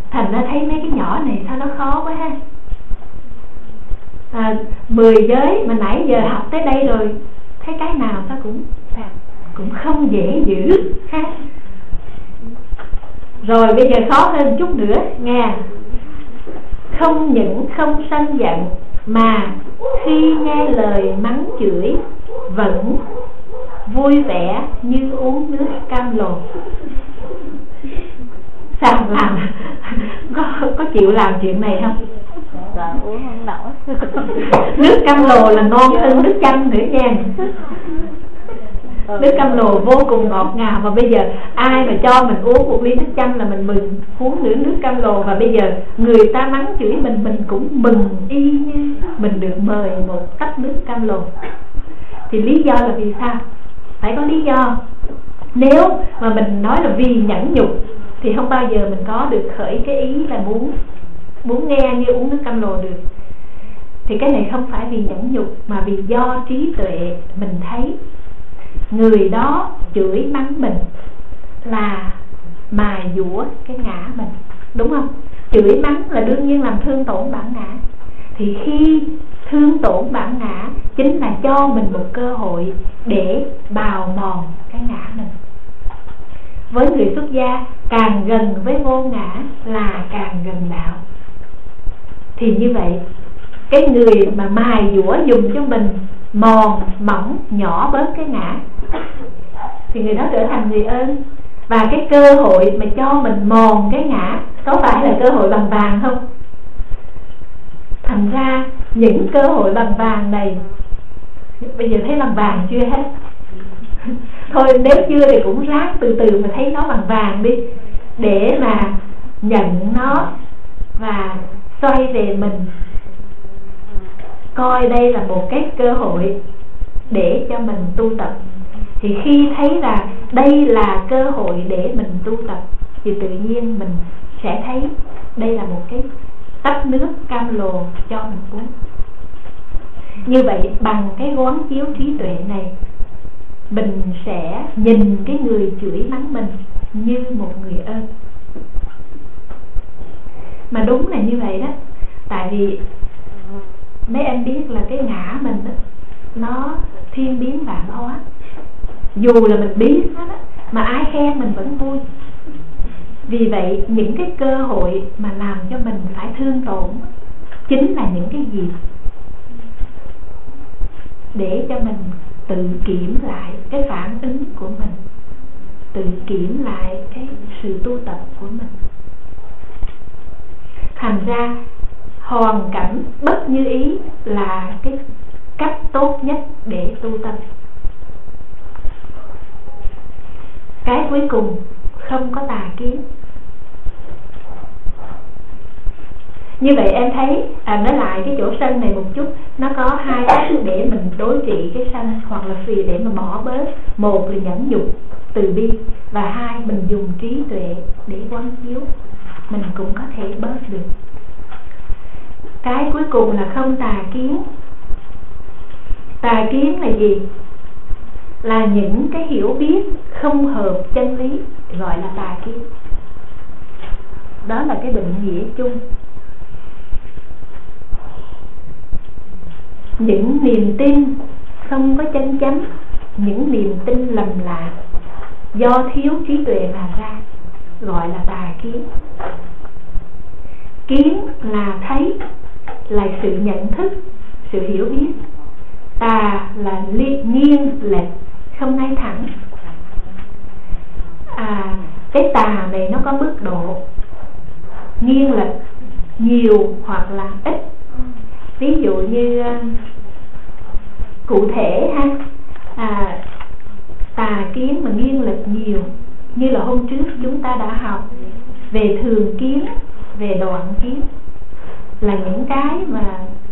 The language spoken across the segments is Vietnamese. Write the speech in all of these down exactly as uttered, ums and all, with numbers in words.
thành ra thấy mấy cái nhỏ này sao nó khó quá ha. à, Mười giới mà nãy giờ học tới đây rồi, thấy cái nào sao cũng cũng không dễ giữ ha. Rồi bây giờ khó hơn chút nữa nghe. Không những không sân giận, mà khi nghe lời mắng chửi vẫn vui vẻ như uống nước cam lồ. Sao làm? có, có chịu làm chuyện này không? Là uống không nổi. Nước cam lồ là ngon hơn nước chanh nữa nha. Nước cam lồ vô cùng ngọt ngào. Và bây giờ ai mà cho mình uống một ly nước chanh là mình mừng, uống nửa nước cam lồ. Và bây giờ người ta mắng chửi mình, mình cũng mừng y như mình được mời một tách nước cam lồ. Thì lý do là vì sao? Phải có lý do. Nếu mà mình nói là vì nhẫn nhục thì không bao giờ mình có được khởi cái ý là muốn muốn nghe như uống nước cam lồ được. Thì cái này không phải vì nhẫn nhục, mà vì do trí tuệ mình thấy người đó chửi mắng mình là mài dũa cái ngã mình, đúng không? Chửi mắng là đương nhiên làm thương tổn bản ngã. Thì khi thương tổn bản ngã chính là cho mình một cơ hội để bào mòn cái ngã mình. Với người xuất gia, càng gần với vô ngã là càng gần đạo. Thì như vậy, cái người mà mài dũa dùng cho mình mòn mỏng nhỏ bớt cái ngã thì người đó trở thành người ơn. Và cái cơ hội mà cho mình mòn cái ngã có phải là cơ hội bằng vàng không? Thành ra những cơ hội bằng vàng này, bây giờ thấy bằng vàng chưa hết? Thôi nếu chưa thì cũng ráng từ từ mà thấy nó bằng vàng đi, để mà nhận nó và xoay về mình, coi đây là một cái cơ hội để cho mình tu tập. Thì khi thấy là đây là cơ hội để mình tu tập thì tự nhiên mình sẽ thấy đây là một cái tách nước cam lồ cho mình uống. Như vậy bằng cái quán chiếu trí tuệ này, mình sẽ nhìn cái người chửi mắng mình như một người ơn. Mà đúng là như vậy đó. Tại vì mấy em biết là cái ngã mình đó, nó thiên biến vạn hóa. Dù là mình biết nó đó, mà ai khen mình vẫn vui. Vì vậy những cái cơ hội mà làm cho mình phải thương tổn chính là những cái gì để cho mình tự kiểm lại cái phản ứng của mình, tự kiểm lại cái sự tu tập của mình. Thành ra hoàn cảnh bất như ý là cái cách tốt nhất để tu tập. Cái cuối cùng không có tà kiến. Như vậy em thấy à, nói lại cái chỗ sân này một chút, nó có hai cách để mình đối trị cái sân hoặc là vì để mà bỏ bớt. Một là nhẫn nhục từ bi, và hai mình dùng trí tuệ để quán chiếu, mình cũng có thể bớt được. Cái cuối cùng là không tà kiến. Tà kiến là gì? Là những cái hiểu biết không hợp chân lý, gọi là tà kiến. Đó là cái định nghĩa chung. Những niềm tin không có chân chánh, những niềm tin lầm lạc do thiếu trí tuệ mà ra, gọi là tà kiến. Kiến là thấy, là sự nhận thức, sự hiểu biết. Tà là nghiêng lệch, không ngay thẳng. À, cái tà này nó có mức độ nghiêng lệch nhiều hoặc là ít. Ví dụ như cụ thể ha, à, tà kiến mà nghiêng lệch nhiều, như là hôm trước chúng ta đã học về thường kiến, về đoạn kiến, là những cái mà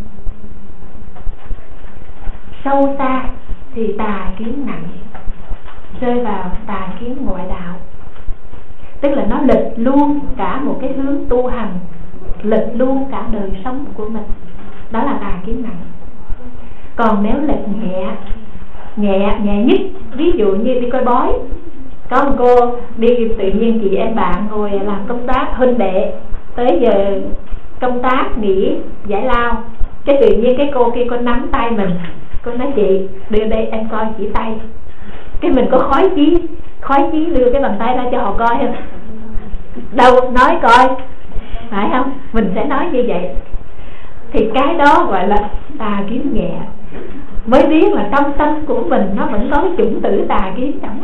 sâu xa thì tà kiến nặng, rơi vào tà kiến ngoại đạo. Tức là nó lệch luôn cả một cái hướng tu hành, lệch luôn cả đời sống của mình. Đó là tà kiến nặng. Còn nếu lệch nhẹ, nhẹ nhẹ nhất, ví dụ như đi coi bói, có một cô đi tự nhiên chị em bạn ngồi làm công tác huynh đệ, tới giờ công tác nghỉ giải lao, cái tự nhiên cái cô kia cô nắm tay mình, cô nói chị đưa đây em coi chỉ tay. Cái mình có khói chí khói chí đưa cái bàn tay ra cho họ coi không? Đâu nói coi, phải không? Mình sẽ nói như vậy. Thì cái đó gọi là tà kiến nhẹ, mới biết là trong tâm của mình nó vẫn có cái chủng tử tà kiến trong.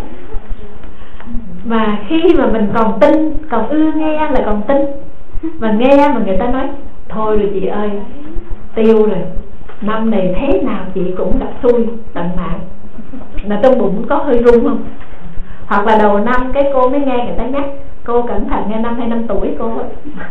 Mà khi mà mình còn tin, còn ưa nghe là còn tin, mà nghe mà người ta nói thôi rồi chị ơi, tiêu rồi, năm này thế nào chị cũng gặp xui tận mạng, là trong bụng có hơi rung không? Hoặc là đầu năm cái cô mới nghe người ta nhắc cô cẩn thận nghe năm hai năm tuổi cô ấy.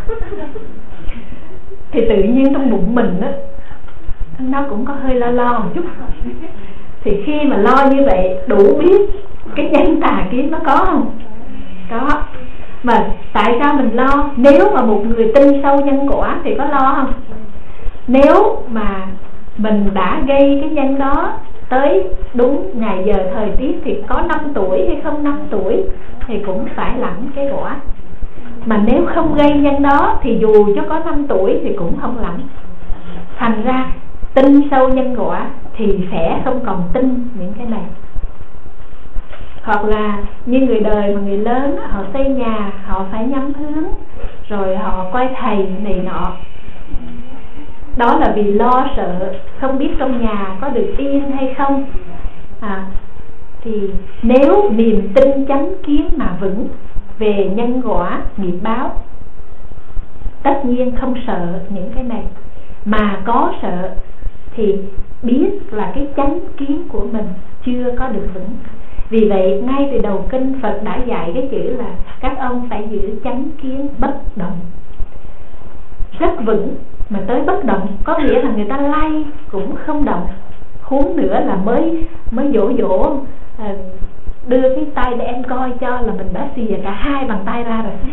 Thì tự nhiên trong bụng mình đó, nó cũng có hơi lo lo một chút. Thì khi mà lo như vậy đủ biết cái nhân tà kiến nó có không? Có. Mà tại sao mình lo? Nếu mà một người tin sâu nhân quả thì có lo không? Nếu mà mình đã gây cái nhân đó tới đúng ngày giờ thời tiết thì có năm tuổi hay không năm tuổi thì cũng phải lãnh cái quả. Mà nếu không gây nhân đó thì dù cho có năm tuổi thì cũng không lãnh. Thành ra tin sâu nhân quả thì sẽ không còn tin những cái này. Hoặc là như người đời mà người lớn, họ xây nhà, họ phải nhắm hướng, rồi họ coi thầy này nọ. Đó là vì lo sợ không biết trong nhà có được yên hay không. à, Thì nếu niềm tin chánh kiến mà vững về nhân quả nghiệp báo, tất nhiên không sợ những cái này. Mà có sợ thì biết là cái chánh kiến của mình chưa có được vững. Vì vậy ngay từ đầu kinh Phật đã dạy cái chữ là các ông phải giữ chánh kiến bất động, rất vững. Mà tới bất động có nghĩa là người ta lay cũng không động. Huống nữa là mới mới dỗ dỗ à, đưa cái tay để em coi cho là mình đã xìa cả hai bàn tay ra rồi.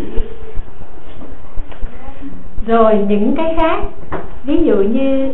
Rồi những cái khác, ví dụ như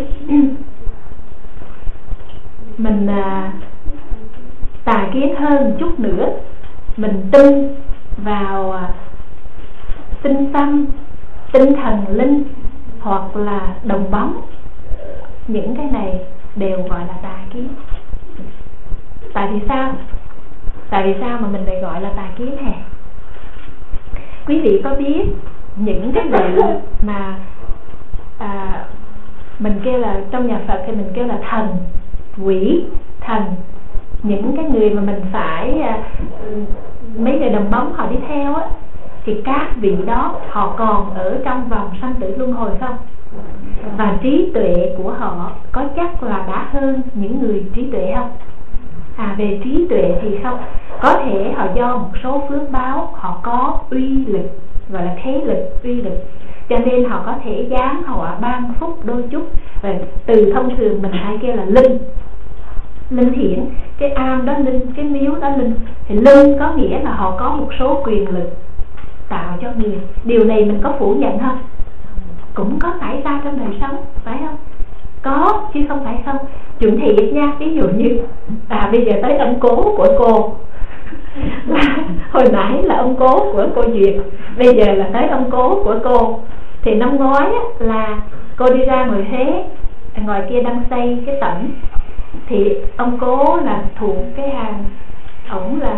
mình à, tà kiến hơn một chút nữa, mình tin vào à, tinh tâm, tinh thần linh hoặc là đồng bóng. Những cái này đều gọi là tà kiến. Tại vì sao? Tại vì sao mà mình lại gọi là tà kiến hả? Quý vị có biết những cái vị mà à, mình kêu là trong nhà Phật thì mình kêu là thần, quỷ, thần, những cái người mà mình phải à, mấy người đồng bóng họ đi theo á, thì các vị đó họ còn ở trong vòng sanh tử luân hồi không? Và trí tuệ của họ có chắc là đã hơn những người trí tuệ không? À, về trí tuệ thì không. Có thể họ do một số phước báo, họ có uy lực, gọi là thế lực, uy lực, cho nên họ có thể giáng họ ban phúc đôi chút. Và từ thông thường mình hay kêu là linh, linh hiển. Cái am đó linh, cái miếu đó linh. Thì linh có nghĩa là họ có một số quyền lực tạo cho người. Điều này mình có phủ nhận không? Cũng có xảy ra trong đời sống, phải không? Có, chứ không phải không. Chuẩn thiệt nha, ví dụ như à bây giờ tới ông cố của cô hồi nãy là ông cố của cô Duyệt, bây giờ là tới ông cố của cô. Thì năm ngoái á, là cô đi ra ngoài Huế, ngoài kia đang xây cái tẩm. Thì ông cố là thuộc cái hàng, ổng là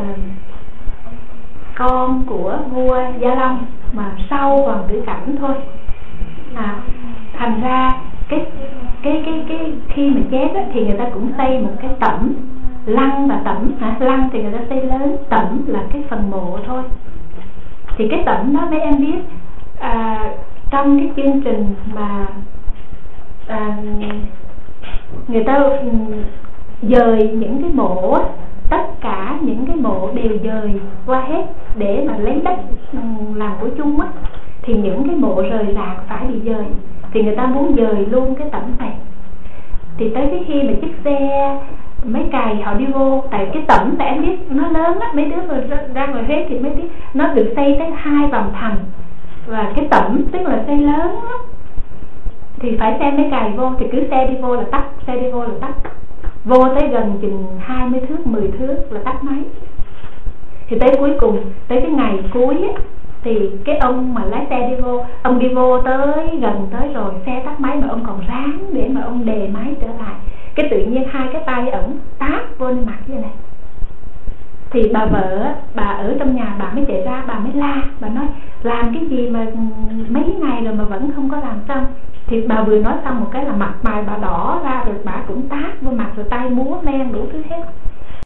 con của vua Gia Long mà sau Hoàng tử Cảnh thôi. À, thành ra cái cái cái cái khi mà chết á, thì người ta cũng xây một cái tẩm lăng. Và tẩm hả? Lăng thì người ta xây lớn, tẩm là cái phần mộ thôi. Thì cái tẩm đó mấy em biết à, trong cái chương trình mà à, người ta dời những cái mộ á, tất cả những cái mộ đều dời qua hết để mà lấy đất làm của chung á, thì những cái mộ rời rạc phải bị dời. Thì người ta muốn dời luôn cái tẩm này. Thì tới cái khi mà chiếc xe mấy cày họ đi vô, tại cái tẩm tại em biết nó lớn á, mấy đứa mà ra ngoài Huế thì mới biết nó được xây tới hai vòng thành. Và cái tẩm tức là xây lớn á, thì phải xe mấy cày vô. Thì cứ xe đi vô là tắt, xe đi vô là tắt. Vô tới gần chừng hai mươi thước, mười thước là tắt máy. Thì tới cuối cùng, tới cái ngày cuối á, Thì cái ông mà lái xe đi vô, ông đi vô tới gần tới rồi, xe tắt máy mà ông còn ráng để mà ông đề máy trở lại. Cái tự nhiên hai cái tay ổng tát vô mặt như này. Thì bà vợ, bà ở trong nhà, bà mới chạy ra, bà mới la, bà nói làm cái gì mà mấy ngày rồi mà vẫn không có làm xong. Thì bà vừa nói xong một cái là mặt mày bà đỏ ra, rồi bà cũng tát vô mặt, rồi tay múa men đủ thứ hết.